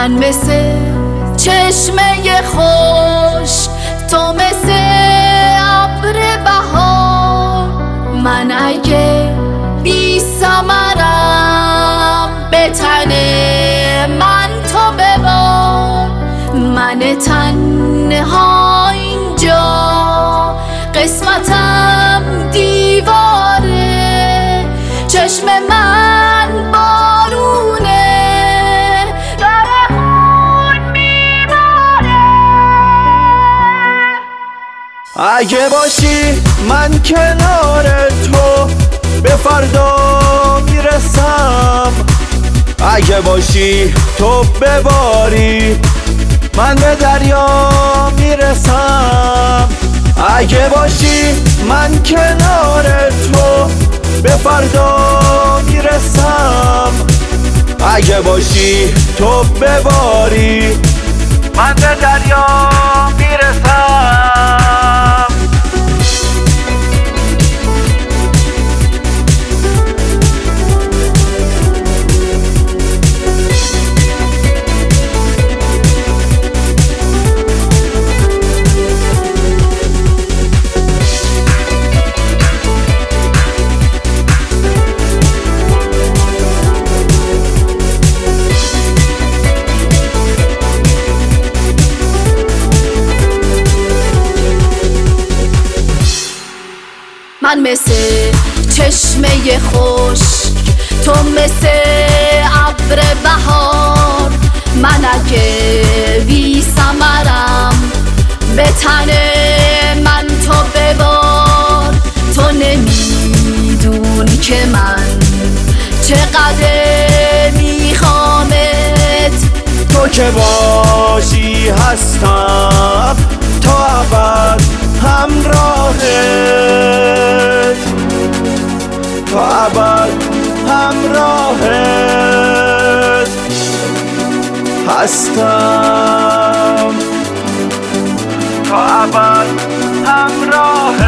من مثل چشمه خوش، تو مثل ابر بهار. من اگه بی ثمرم به تن من تو ببار. من تنها اینجا قسمتم دیواره، چشم من بارونه داره خون میباره. اگه باشی من کنار تو به فردا میرسم. اگه باشی تو بباری من به دریا میرسم. اگه باشی من کنار تو به فردا میرسم. اگه باشی تو بباری من به دریا میرسم. من مثل چشمه خوش، تو مثل ابر بهار. من اگه بی ثمرم به تن من تو ببار. تو نمیدونی که من چقدر میخوامت. تو که باشی هستم تا ابد همراهت، تا ابد همراهت هستم، تا ابد همراهت.